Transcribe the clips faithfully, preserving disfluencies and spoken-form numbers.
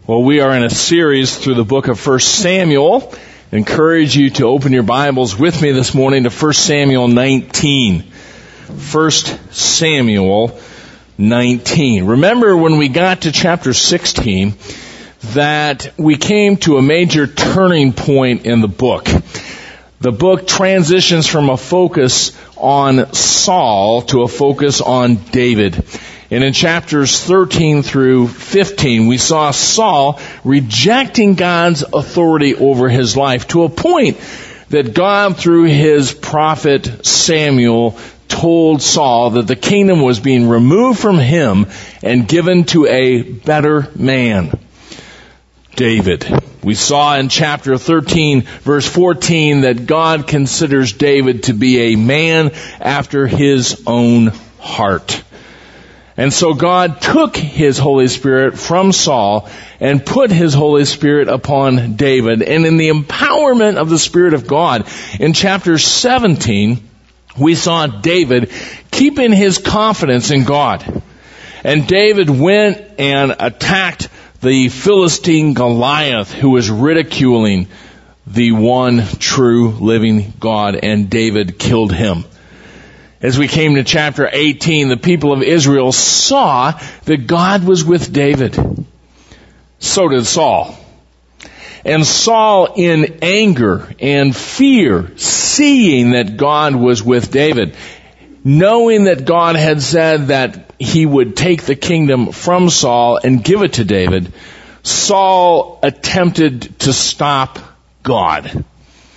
Well, we are in a series through the book of First Samuel. I encourage you to open your Bibles with me this morning to First Samuel nineteen. First Samuel nineteen. Remember when we got to chapter sixteen that we came to a major turning point in the book. The book transitions from a focus on Saul to a focus on David. And in chapters thirteen through fifteen, we saw Saul rejecting God's authority over his life to a point that God, through his prophet Samuel, told Saul that the kingdom was being removed from him and given to a better man, David. We saw in chapter thirteen, verse fourteen, that God considers David to be a man after his own heart. And so God took His Holy Spirit from Saul and put His Holy Spirit upon David. And in the empowerment of the Spirit of God, in chapter seventeen, we saw David keeping his confidence in God. And David went and attacked the Philistine Goliath, who was ridiculing the one true living God, and David killed him. As we came to chapter eighteen, the people of Israel saw that God was with David. So did Saul. And Saul, in anger and fear, seeing that God was with David, knowing that God had said that he would take the kingdom from Saul and give it to David, Saul attempted to stop God.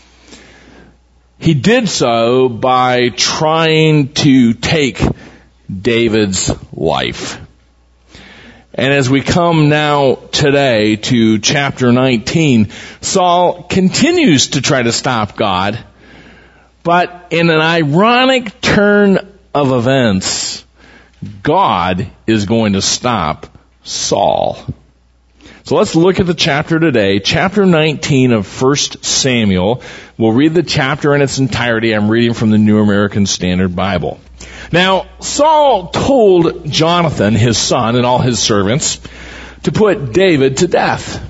He did so by trying to take David's life. And as we come now today to chapter nineteen, Saul continues to try to stop God, but in an ironic turn of events, God is going to stop Saul. So let's look at the chapter today, chapter nineteen of First Samuel. We'll read the chapter in its entirety. I'm reading from the New American Standard Bible. Now, Saul told Jonathan, his son, and all his servants to put David to death.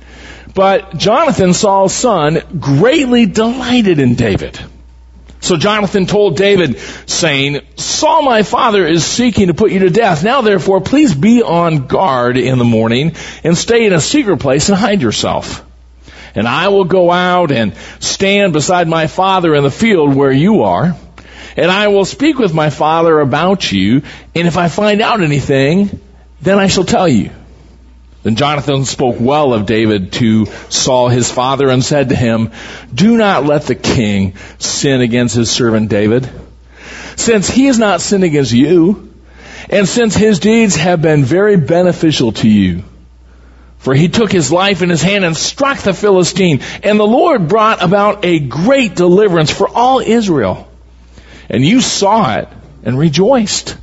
But Jonathan, Saul's son, greatly delighted in David. So Jonathan told David, saying, Saul my father is seeking to put you to death. Now therefore, please be on guard in the morning and stay in a secret place and hide yourself. And I will go out and stand beside my father in the field where you are. And I will speak with my father about you. And if I find out anything, then I shall tell you. Then Jonathan spoke well of David to Saul his father and said to him, do not let the king sin against his servant David, since he has not sinned against you, and since his deeds have been very beneficial to you. For he took his life in his hand and struck the Philistine, and the Lord brought about a great deliverance for all Israel. And you saw it and rejoiced.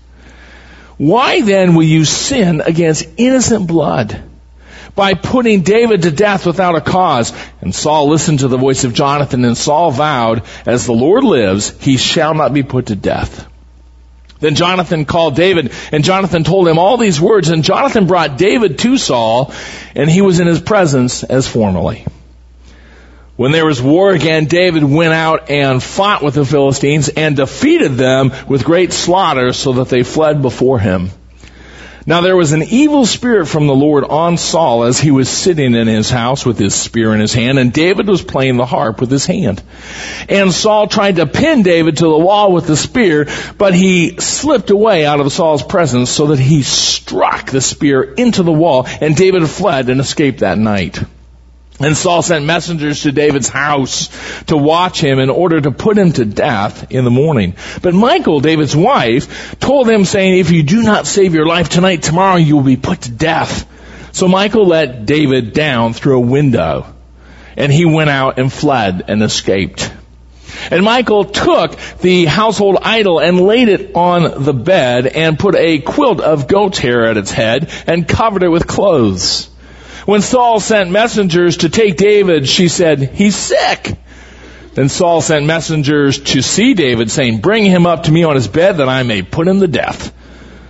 Why then will you sin against innocent blood by putting David to death without a cause? And Saul listened to the voice of Jonathan, and Saul vowed, as the Lord lives, he shall not be put to death. Then Jonathan called David, and Jonathan told him all these words, and Jonathan brought David to Saul, and he was in his presence as formerly. When there was war again, David went out and fought with the Philistines and defeated them with great slaughter, so that they fled before him. Now there was an evil spirit from the Lord on Saul as he was sitting in his house with his spear in his hand, and David was playing the harp with his hand. And Saul tried to pin David to the wall with the spear, but he slipped away out of Saul's presence so that he struck the spear into the wall, and David fled and escaped that night. And Saul sent messengers to David's house to watch him in order to put him to death in the morning. But Michal, David's wife, told him, saying, if you do not save your life tonight, tomorrow you will be put to death. So Michal let David down through a window, and he went out and fled and escaped. And Michal took the household idol and laid it on the bed and put a quilt of goat's hair at its head and covered it with clothes. When Saul sent messengers to take David, she said, he's sick. Then Saul sent messengers to see David, saying, bring him up to me on his bed that I may put him to death.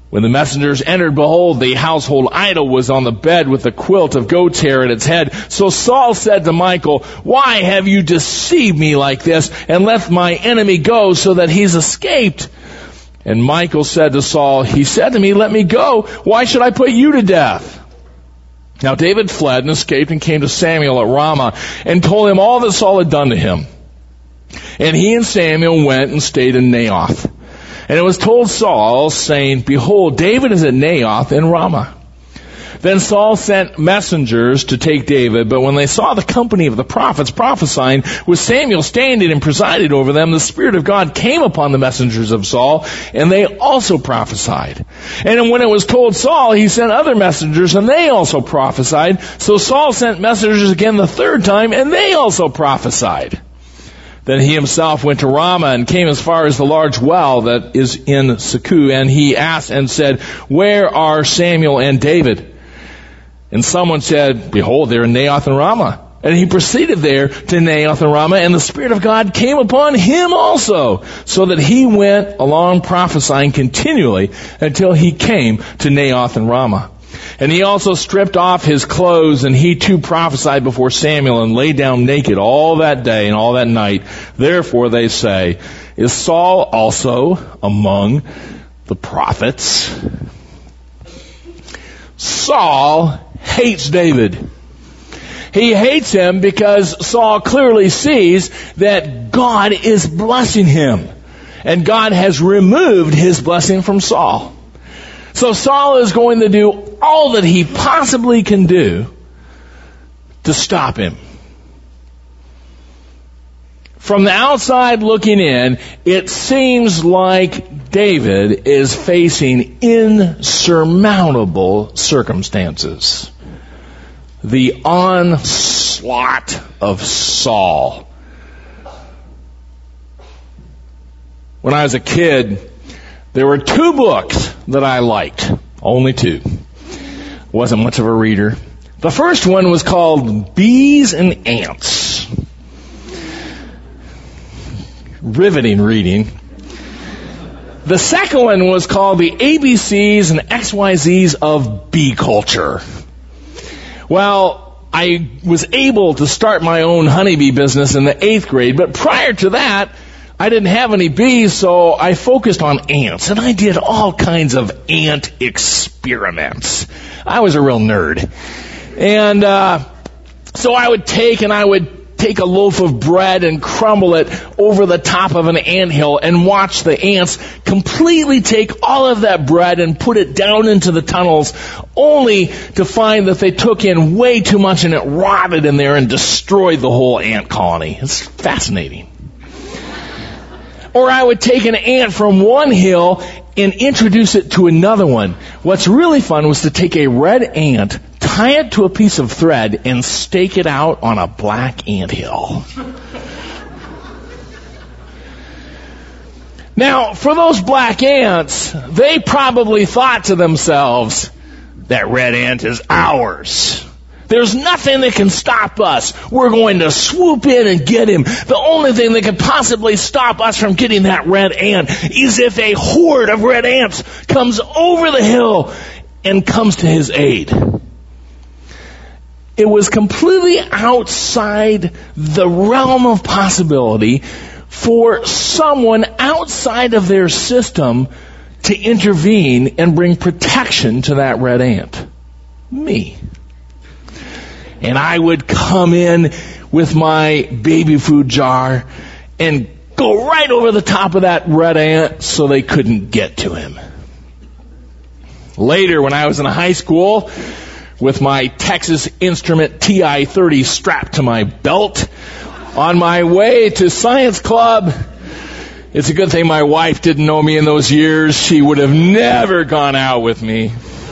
When the messengers entered, behold, the household idol was on the bed with a quilt of goat's hair at its head. So Saul said to Michal, why have you deceived me like this and let my enemy go so that he's escaped? And Michal said to Saul, he said to me, let me go. Why should I put you to death? Now David fled and escaped and came to Samuel at Ramah and told him all that Saul had done to him. And he and Samuel went and stayed in Naioth. And it was told Saul, saying, behold, David is at Naioth in Ramah. Then Saul sent messengers to take David, but when they saw the company of the prophets prophesying, with Samuel standing and presided over them, the Spirit of God came upon the messengers of Saul, and they also prophesied. And when it was told Saul, he sent other messengers, and they also prophesied. So Saul sent messengers again the third time, and they also prophesied. Then he himself went to Ramah and came as far as the large well that is in Seku. And he asked and said, where are Samuel and David? And someone said, behold, they're in Naioth and Ramah. And he proceeded there to Naioth and Ramah, and the Spirit of God came upon him also, so that he went along prophesying continually until he came to Naioth and Ramah. And he also stripped off his clothes, and he too prophesied before Samuel, and lay down naked all that day and all that night. Therefore they say, is Saul also among the prophets? Saul hates David. He hates him because Saul clearly sees that God is blessing him. And God has removed his blessing from Saul. So Saul is going to do all that he possibly can do to stop him. From the outside looking in, it seems like David is facing insurmountable circumstances. The onslaught of Saul. When I was a kid, there were two books that I liked. Only two. Wasn't much of a reader. The first one was called Bees and Ants. Riveting reading. The second one was called The A B Cs and X Y Zs of Bee Culture. Well, I was able to start my own honeybee business in the eighth grade, but prior to that, I didn't have any bees, so I focused on ants, and I did all kinds of ant experiments. I was a real nerd. And uh so I would take and I would take a loaf of bread and crumble it over the top of an anthill and watch the ants completely take all of that bread and put it down into the tunnels, only to find that they took in way too much and it rotted in there and destroyed the whole ant colony. It's fascinating. Or I would take an ant from one hill and introduce it to another one. What's really fun was to take a red ant, tie it to a piece of thread, and stake it out on a black anthill. Now, for those black ants, they probably thought to themselves, that red ant is ours. There's nothing that can stop us. We're going to swoop in and get him. The only thing that could possibly stop us from getting that red ant is if a horde of red ants comes over the hill and comes to his aid. It was completely outside the realm of possibility for someone outside of their system to intervene and bring protection to that red ant. Me. And I would come in with my baby food jar and go right over the top of that red ant so they couldn't get to him. Later, when I was in high school, with my Texas Instrument T I thirty strapped to my belt, on my way to science club, it's a good thing my wife didn't know me in those years. She would have never gone out with me.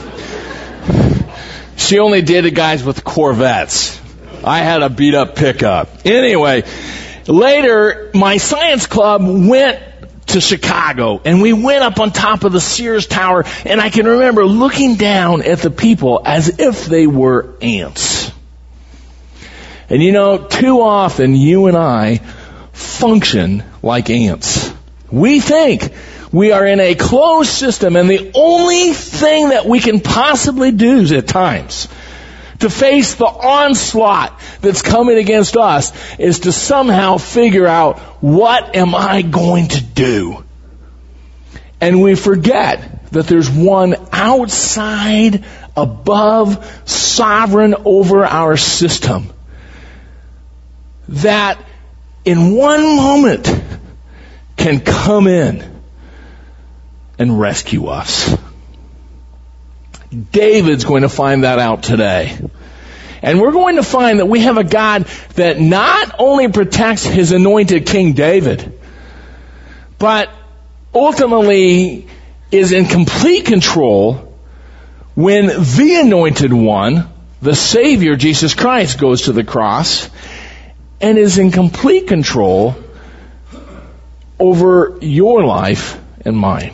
She only dated guys with Corvettes. I had a beat up pickup. Anyway, later, my science club went to Chicago, and we went up on top of the Sears Tower, and I can remember looking down at the people as if they were ants. And you know, too often you and I function like ants. We think We are in a closed system, and the only thing that we can possibly do is at times to face the onslaught that's coming against us is to somehow figure out, what am I going to do? And we forget that there's one outside, above, sovereign over our system that in one moment can come in and rescue us. David's going to find that out today. And we're going to find that we have a God that not only protects his anointed King David, but ultimately is in complete control when the anointed one, the Savior, Jesus Christ, goes to the cross and is in complete control over your life and mine.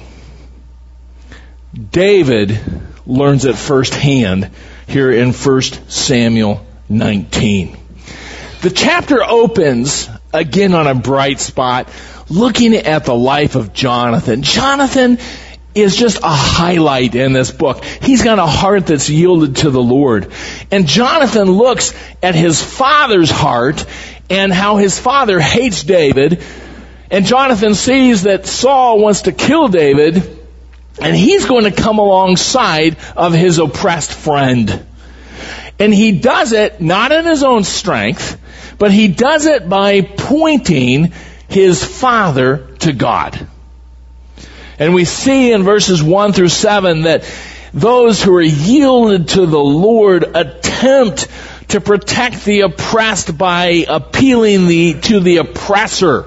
David learns it firsthand here in First Samuel nineteen. The chapter opens again on a bright spot, looking at the life of Jonathan. Jonathan is just a highlight in this book. He's got a heart that's yielded to the Lord. And Jonathan looks at his father's heart and how his father hates David. And Jonathan sees that Saul wants to kill David, and he's going to come alongside of his oppressed friend. And he does it not in his own strength, but he does it by pointing his father to God. And we see in verses one through seven that those who are yielded to the Lord attempt to protect the oppressed by appealing the, to the oppressor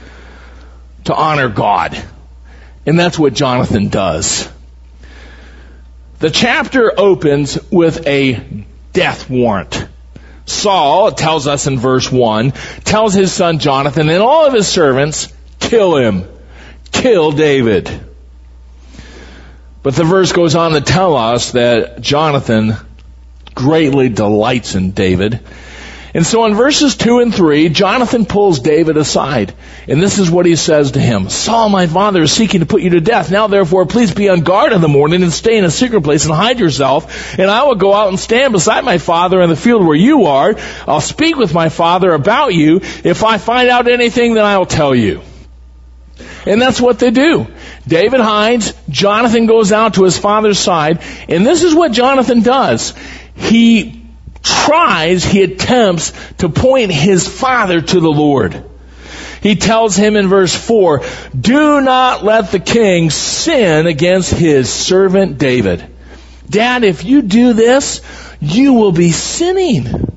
to honor God. And that's what Jonathan does. The chapter opens with a death warrant. Saul, it tells us in verse one, tells his son Jonathan and all of his servants, kill him. Kill David. But the verse goes on to tell us that Jonathan greatly delights in David. And so in verses two and three, Jonathan pulls David aside. And this is what he says to him. Saul, my father, is seeking to put you to death. Now therefore, please be on guard in the morning and stay in a secret place and hide yourself. And I will go out and stand beside my father in the field where you are. I'll speak with my father about you. If I find out anything, then I will tell you. And that's what they do. David hides. Jonathan goes out to his father's side. And this is what Jonathan does. He tries, he attempts to point his father to the Lord. He tells him in verse four, do not let the king sin against his servant David. Dad, if you do this, you will be sinning.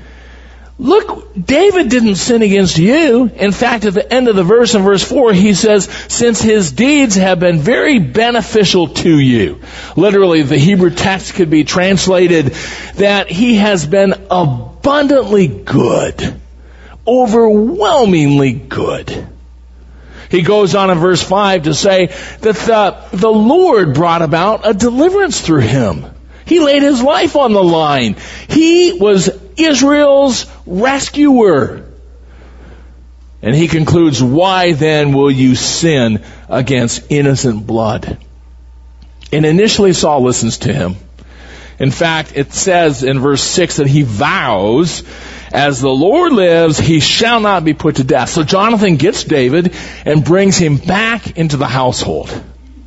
Look, David didn't sin against you. In fact, at the end of the verse, in verse four, he says, since his deeds have been very beneficial to you. Literally, the Hebrew text could be translated that he has been abundantly good. Overwhelmingly good. He goes on in verse five to say that the, the Lord brought about a deliverance through him. He laid his life on the line. He was Israel's rescuer. And he concludes, why then will you sin against innocent blood? And initially Saul listens to him. In fact, it says in verse six that he vows, as the Lord lives, he shall not be put to death. So Jonathan gets David and brings him back into the household.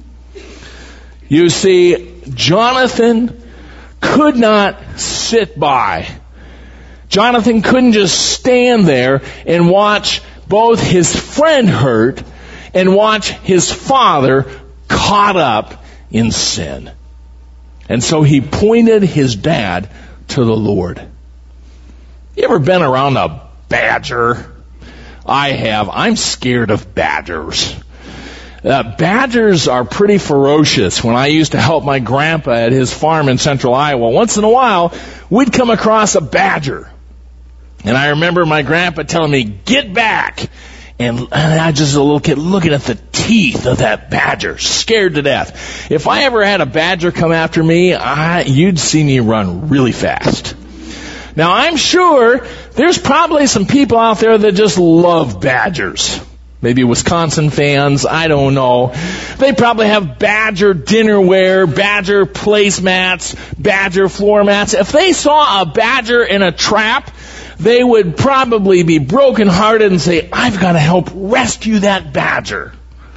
You see, Jonathan could not sit by. Jonathan couldn't just stand there and watch both his friend hurt and watch his father caught up in sin. And so he pointed his dad to the Lord. You ever been around a badger? I have. I'm scared of badgers. Uh, badgers are pretty ferocious. When I used to help my grandpa at his farm in central Iowa, once in a while, we'd come across a badger. And I remember my grandpa telling me, get back. And, and I just a little kid looking at the teeth of that badger, scared to death. If I ever had a badger come after me, I, you'd see me run really fast. Now I'm sure there's probably some people out there that just love badgers. Maybe Wisconsin fans, I don't know. They probably have Badger dinnerware, Badger placemats, Badger floor mats. If they saw a badger in a trap, they would probably be brokenhearted and say, I've got to help rescue that badger.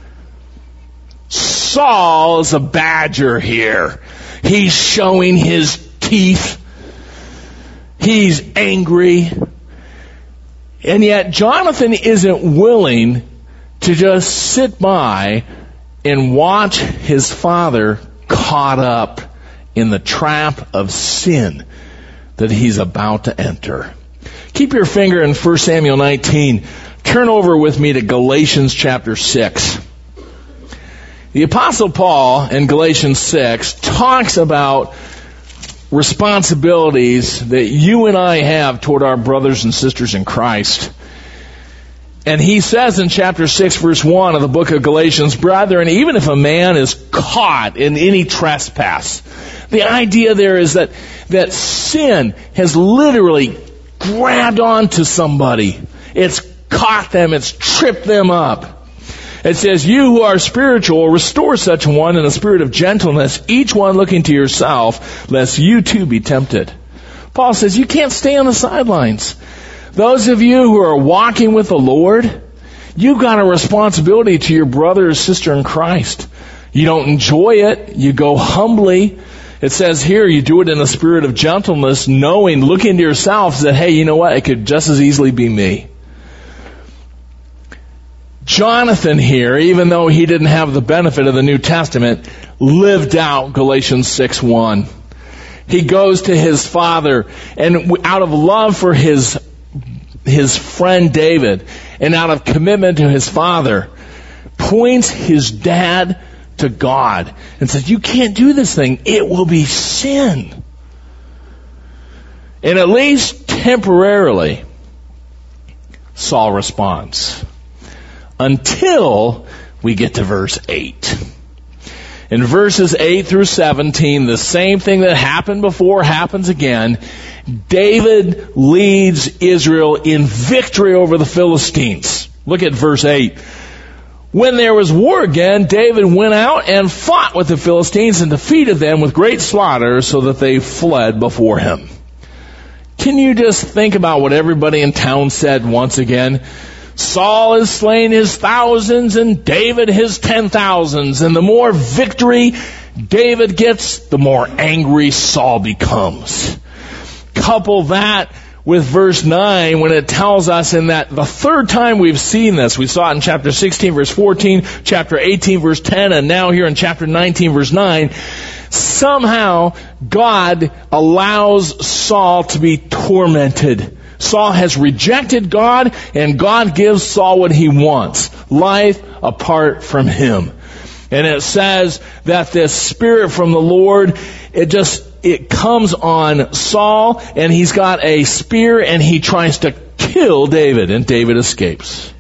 Saul is a badger here. He's showing his teeth. He's angry. And yet Jonathan isn't willing to just sit by and watch his father caught up in the trap of sin that he's about to enter. Keep your finger in First Samuel nineteen. Turn over with me to Galatians chapter six. The Apostle Paul in Galatians six talks about responsibilities that you and I have toward our brothers and sisters in Christ. And he says in chapter six, verse one of the book of Galatians, brethren, even if a man is caught in any trespass, the idea there is that, that sin has literally grabbed onto somebody. It's caught them, it's tripped them up. It says, you who are spiritual, restore such a one in a spirit of gentleness, each one looking to yourself, lest you too be tempted. Paul says, you can't stay on the sidelines. Those of you who are walking with the Lord, you've got a responsibility to your brother or sister in Christ. You don't enjoy it. You go humbly. It says here, you do it in a spirit of gentleness, knowing, looking to yourself that, hey, you know what? It could just as easily be me. Jonathan here, even though he didn't have the benefit of the New Testament, lived out Galatians six one. He goes to his father, and out of love for his his friend David, and out of commitment to his father, points his dad to God and says, you can't do this thing. It will be sin. And at least temporarily, Saul responds. Until we get to verse eight. In verses eight through seventeen, the same thing that happened before happens again. David leads Israel in victory over the Philistines. Look at verse eight. When there was war again, David went out and fought with the Philistines and defeated them with great slaughter so that they fled before him. Can you just think about what everybody in town said once again? Saul has slain his thousands and David his ten thousands. And the more victory David gets, the more angry Saul becomes. Couple that with verse nine when it tells us in that the third time we've seen this. We saw it in chapter sixteen verse fourteen, chapter eighteen verse ten, and now here in chapter nineteen verse nine. Somehow God allows Saul to be tormented. Saul has rejected God, and God gives Saul what he wants. Life apart from him. And it says that this spirit from the Lord, it just, it comes on Saul, and he's got a spear, and he tries to kill David, and David escapes.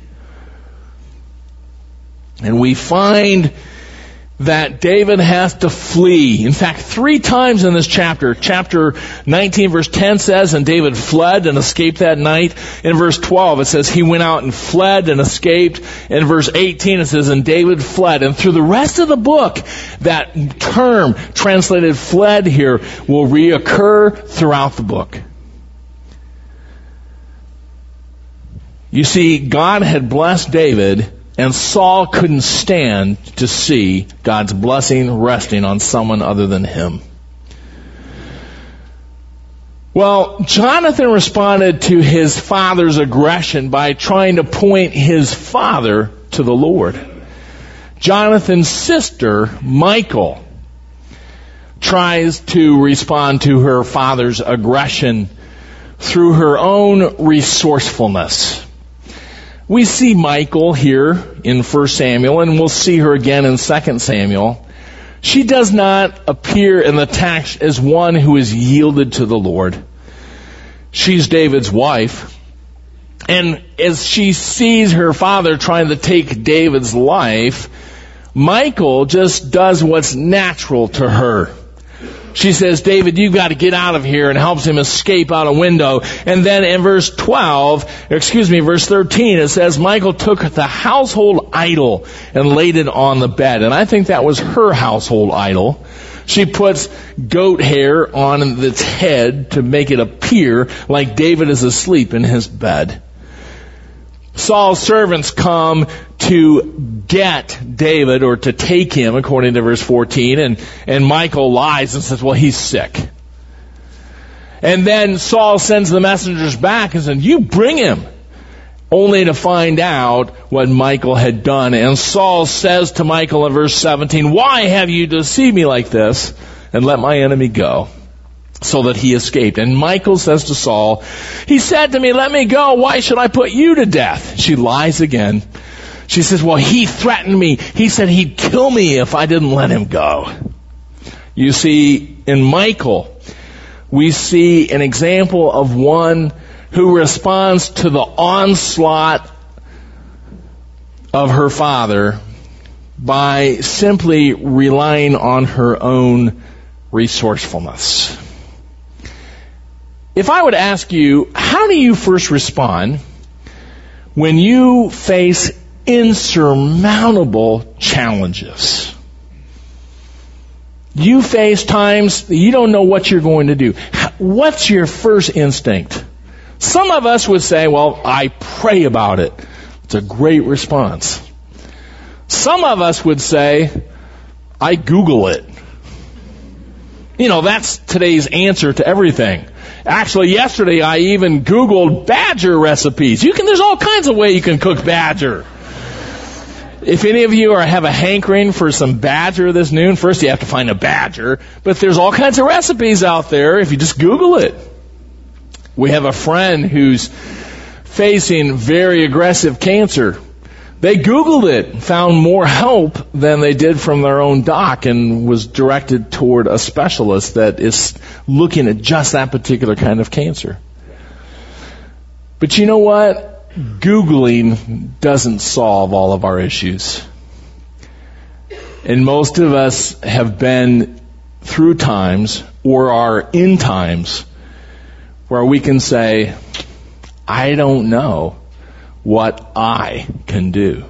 And we find that David has to flee. In fact, three times in this chapter, chapter nineteen verse ten says, and David fled and escaped that night. In verse twelve it says, he went out and fled and escaped. In verse eighteen it says, and David fled. And through the rest of the book, that term translated fled here will reoccur throughout the book. You see, God had blessed David, and Saul couldn't stand to see God's blessing resting on someone other than him. Well, Jonathan responded to his father's aggression by trying to point his father to the Lord. Jonathan's sister, Michal, tries to respond to her father's aggression through her own resourcefulness. We see Michal here in First Samuel, and we'll see her again in Second Samuel. She does not appear in the text as one who is yielded to the Lord. She's David's wife. And as she sees her father trying to take David's life, Michal just does what's natural to her. She says, David, you've got to get out of here, and helps him escape out a window. And then in verse twelve, excuse me, verse thirteen, it says, Michal took the household idol and laid it on the bed. And I think that was her household idol. She puts goat hair on its head to make it appear like David is asleep in his bed. Saul's servants come to get David, or to take him, according to verse fourteen, and, and Michal lies and says, well, he's sick. And then Saul sends the messengers back and says, you bring him, only to find out what Michal had done. And Saul says to Michal in verse seventeen, why have you deceived me like this, and let my enemy go, so that he escaped? And Michal says to Saul, he said to me, let me go. Why should I put you to death? She lies again. She says, well, he threatened me. He said he'd kill me if I didn't let him go. You see, in Michal, we see an example of one who responds to the onslaught of her father by simply relying on her own resourcefulness. If I would ask you, how do you first respond when you face insurmountable challenges? You face times that you don't know what you're going to do. What's your first instinct? Some of us would say, well, I pray about it. It's a great response. Some of us would say, I Google it. You know, that's today's answer to everything. Actually, yesterday I even Googled badger recipes. You can, there's all kinds of ways you can cook badger. If any of you are have a hankering for some badger this noon, first you have to find a badger, but there's all kinds of recipes out there if you just Google it. We have a friend who's facing very aggressive cancer. They Googled it, found more help than they did from their own doc, and was directed toward a specialist that is looking at just that particular kind of cancer. But you know what? Googling doesn't solve all of our issues. And most of us have been through times, or are in times, where we can say, I don't know what I can do.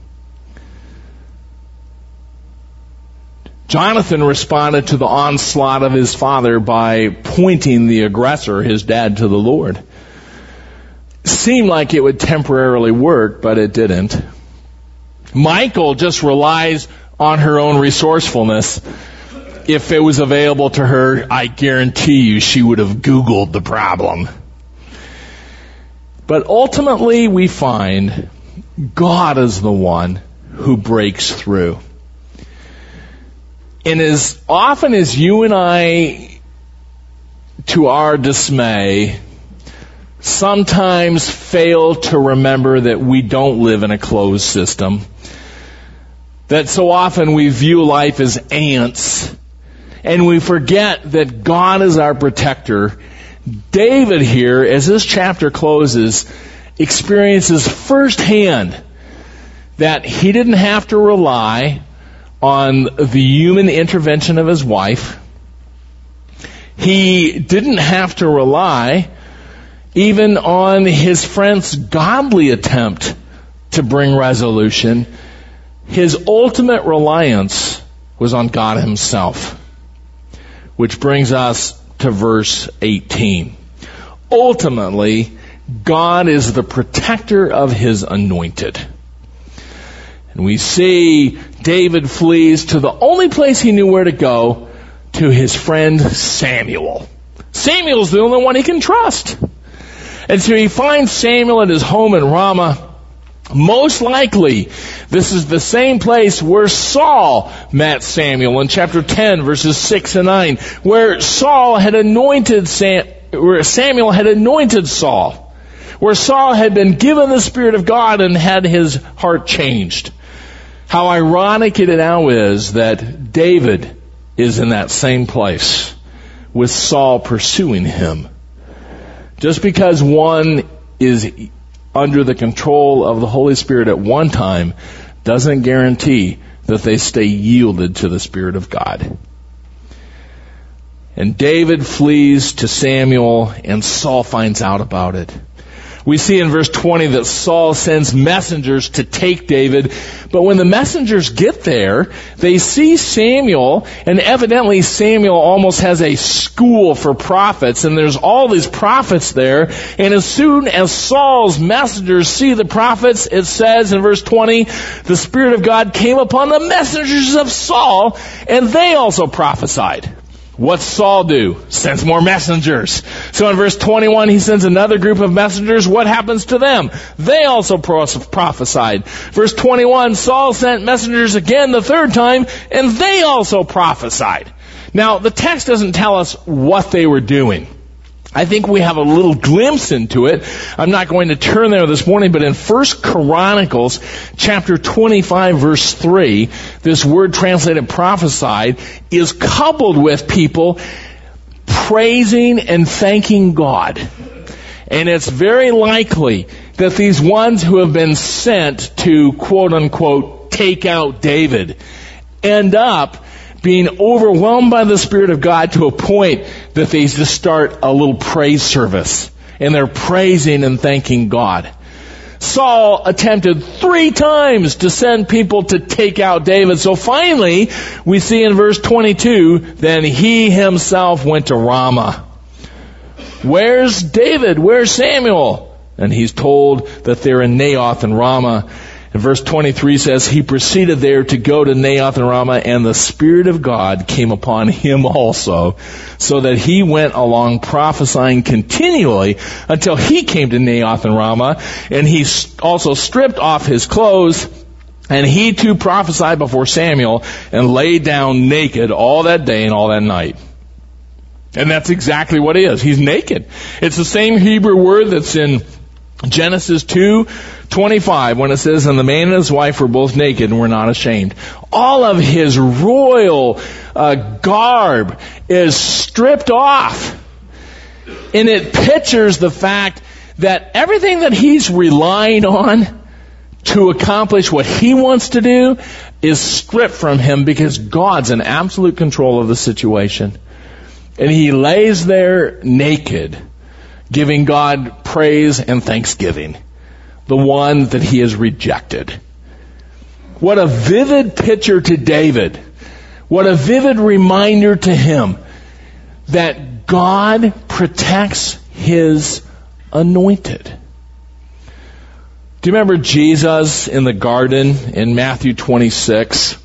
Jonathan responded to the onslaught of his father by pointing the aggressor, his dad, to the Lord. Seemed like it would temporarily work, but it didn't. Michal just relies on her own resourcefulness. If it was available to her, I guarantee you she would have Googled the problem. But ultimately we find God is the one who breaks through. And as often as you and I, to our dismay, sometimes fail to remember that we don't live in a closed system, that so often we view life as ants, and we forget that God is our protector, David here, as this chapter closes, experiences firsthand that he didn't have to rely on the human intervention of his wife. He didn't have to rely even on his friend's godly attempt to bring resolution. His ultimate reliance was on God himself. Which brings us to verse eighteen. Ultimately, God is the protector of his anointed. And we see David flees to the only place he knew where to go, to his friend Samuel. Samuel's the only one he can trust. And so he finds Samuel at his home in Ramah. Most likely, this is the same place where Saul met Samuel in chapter ten, verses six and nine, where Saul had anointed Sam, where Samuel had anointed Saul, where Saul had been given the Spirit of God and had his heart changed. How ironic it now is that David is in that same place with Saul pursuing him. Just because one is under the control of the Holy Spirit at one time doesn't guarantee that they stay yielded to the Spirit of God. And David flees to Samuel, and Saul finds out about it. We see in verse twenty that Saul sends messengers to take David, but when the messengers get there, they see Samuel, and evidently Samuel almost has a school for prophets, and there's all these prophets there, and as soon as Saul's messengers see the prophets, it says in verse twenty, the Spirit of God came upon the messengers of Saul, and they also prophesied. What's Saul do? Sends more messengers. So in verse twenty-one, he sends another group of messengers. What happens to them? They also prophesied. Verse twenty-one, Saul sent messengers again the third time, and they also prophesied. Now, the text doesn't tell us what they were doing. I think we have a little glimpse into it. I'm not going to turn there this morning, but in First Chronicles chapter twenty-five verse three, this word translated prophesied is coupled with people praising and thanking God. And it's very likely that these ones who have been sent to quote unquote take out David end up being overwhelmed by the Spirit of God to a point that they just start a little praise service. And they're praising and thanking God. Saul attempted three times to send people to take out David. So finally, we see in verse twenty-two, then he himself went to Ramah. Where's David? Where's Samuel? And he's told that they're in Naioth and Ramah. And verse twenty-three says, he proceeded there to go to Naioth and Ramah, and the Spirit of God came upon him also, so that he went along prophesying continually until he came to Naioth and Ramah, and he also stripped off his clothes, and he too prophesied before Samuel, and lay down naked all that day and all that night. And that's exactly what he is. He's naked. It's the same Hebrew word that's in Genesis two twenty-five, when it says, and the man and his wife were both naked and were not ashamed. All of his royal uh, garb is stripped off. And it pictures the fact that everything that he's relying on to accomplish what he wants to do is stripped from him because God's in absolute control of the situation. And he lays there naked, giving God praise and thanksgiving, the one that he has rejected. What a vivid picture to David. What a vivid reminder to him that God protects his anointed. Do you remember Jesus in the garden in Matthew twenty-six?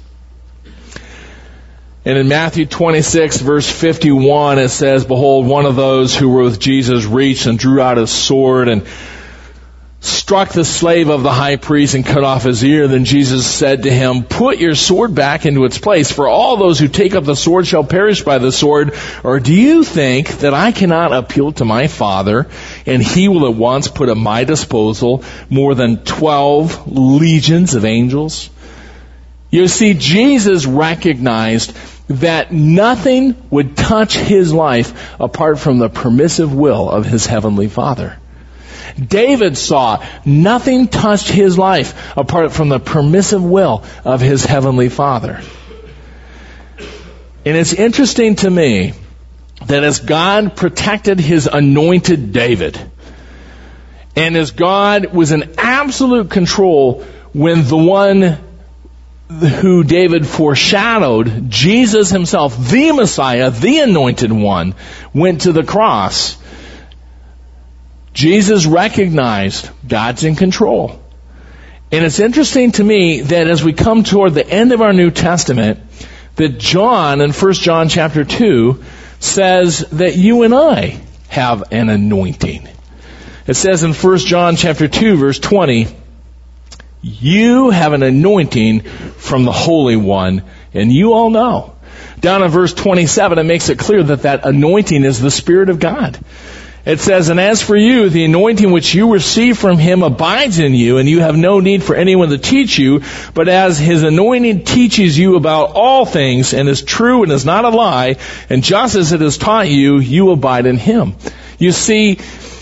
And in Matthew twenty-six, verse fifty-one, it says, behold, one of those who were with Jesus reached and drew out his sword and struck the slave of the high priest and cut off his ear. Then Jesus said to him, put your sword back into its place, for all those who take up the sword shall perish by the sword. Or do you think that I cannot appeal to my Father, and he will at once put at my disposal more than twelve legions of angels? You see, Jesus recognized that nothing would touch his life apart from the permissive will of his heavenly Father. David saw nothing touched his life apart from the permissive will of his heavenly Father. And it's interesting to me that as God protected his anointed David, and as God was in absolute control when the one who David foreshadowed, Jesus himself, the Messiah, the anointed one, went to the cross, Jesus recognized God's in control. And it's interesting to me that as we come toward the end of our New Testament, that John in First John chapter two says that you and I have an anointing. It says in First John chapter two verse twenty, you have an anointing from the Holy One, and you all know. Down in verse twenty-seven, it makes it clear that that anointing is the Spirit of God. It says, and as for you, the anointing which you receive from him abides in you, and you have no need for anyone to teach you, but as his anointing teaches you about all things, and is true and is not a lie, and just as it has taught you, you abide in him. You see,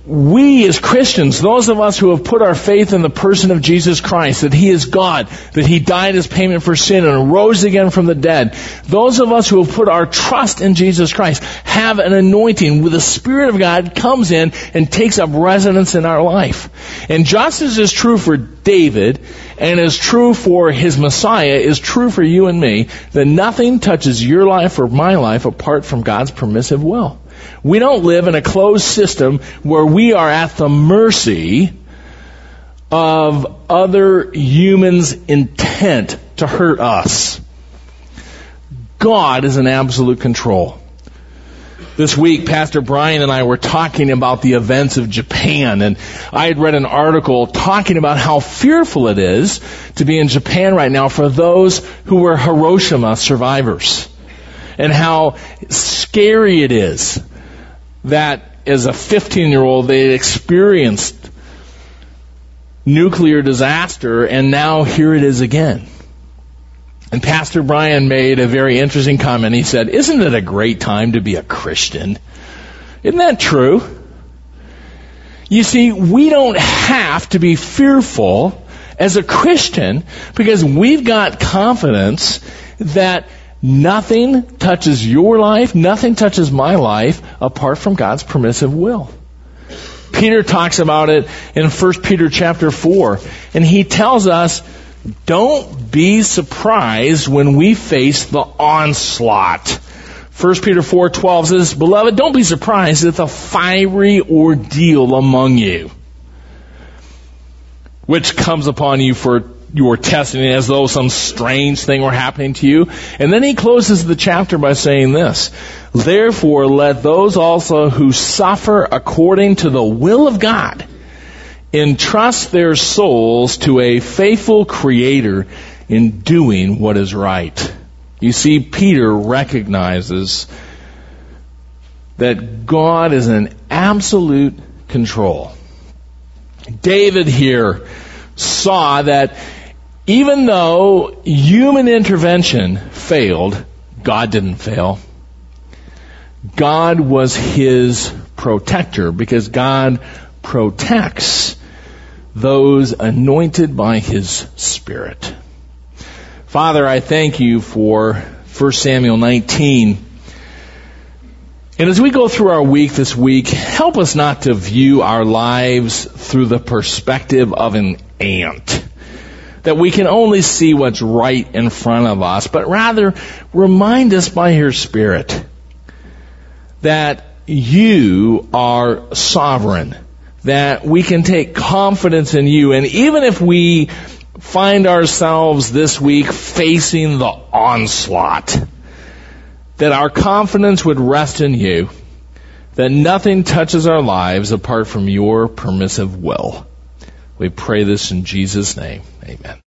we as Christians, those of us who have put our faith in the person of Jesus Christ, that He is God, that He died as payment for sin and rose again from the dead, those of us who have put our trust in Jesus Christ have an anointing where the Spirit of God comes in and takes up residence in our life. And just as is true for David and is true for his Messiah, is true for you and me, that nothing touches your life or my life apart from God's permissive will. We don't live in a closed system where we are at the mercy of other humans' intent to hurt us. God is in absolute control. This week, Pastor Brian and I were talking about the events of Japan, and I had read an article talking about how fearful it is to be in Japan right now for those who were Hiroshima survivors, and how scary it is that as a fifteen-year-old they experienced nuclear disaster, and now here it is again. And Pastor Brian made a very interesting comment. He said, "Isn't it a great time to be a Christian?" Isn't that true? You see, we don't have to be fearful as a Christian because we've got confidence that nothing touches your life, nothing touches my life apart from God's permissive will. Peter talks about it in First Peter chapter four, and he tells us, don't be surprised when we face the onslaught. First Peter four twelve says, "Beloved, don't be surprised at the fiery ordeal among you, which comes upon you for your testing, as though some strange thing were happening to you." And then he closes the chapter by saying this, "Therefore let those also who suffer according to the will of God entrust their souls to a faithful Creator in doing what is right." You see, Peter recognizes that God is in absolute control. David here saw that even though human intervention failed, God didn't fail. God was his protector because God protects those anointed by His Spirit. Father, I thank You for First Samuel nineteen. And as we go through our week this week, help us not to view our lives through the perspective of an ant, that we can only see what's right in front of us, but rather remind us by Your Spirit that You are sovereign, that we can take confidence in You. And even if we find ourselves this week facing the onslaught, that our confidence would rest in You, that nothing touches our lives apart from Your permissive will. We pray this in Jesus' name. Amen.